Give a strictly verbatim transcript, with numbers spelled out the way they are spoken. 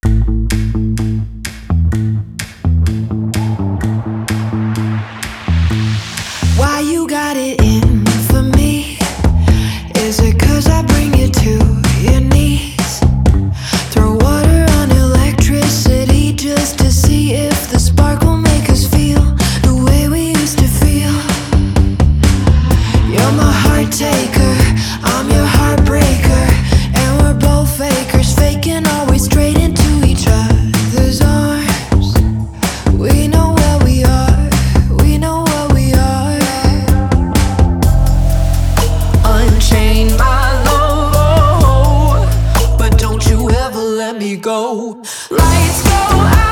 Why you got it in for me? Is it 'cause I bring you to your knees? Throw water on electricity just to see if the spark will make us feel the way we used to feel. You're my heart taker, I'm your heartbreaker, and we're both fakers, faking our way straight into each other's arms. We know where we are, we know what we are. Unchain my love, oh, but don't you ever let me go. Lights go out.